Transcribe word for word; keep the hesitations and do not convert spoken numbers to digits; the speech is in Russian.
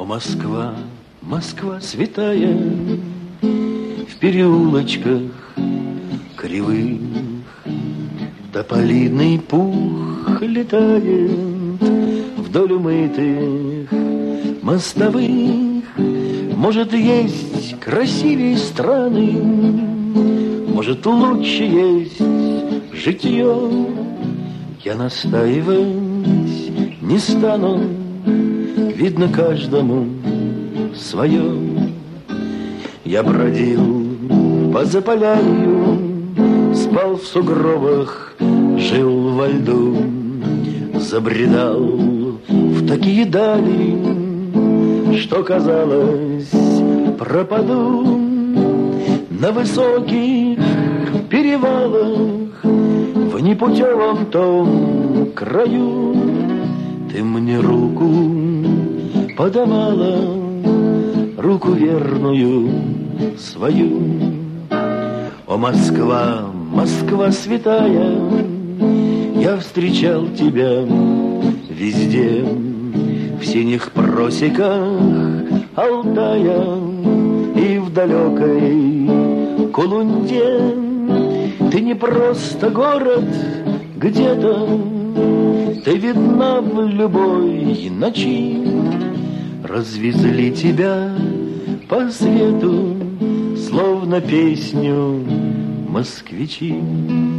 О, Москва, Москва святая, в переулочках кривых тополиный пух летает вдоль умытых мостовых. Может, есть красивее страны, может, лучше есть житье. Я настаивать не стану, видно каждому свое. Я бродил по Заполярью, спал в сугробах, жил во льду, забредал в такие дали, что казалось, пропаду. На высоких перевалах, в непутевом том краю, ты мне руку подавала, руку верную свою. О, Москва, Москва святая, я встречал тебя везде, в синих просеках Алтая и в далекой Кулунде. Ты не просто город где-то, ты видна в любой ночи. Развезли тебя по свету, словно песню москвичи.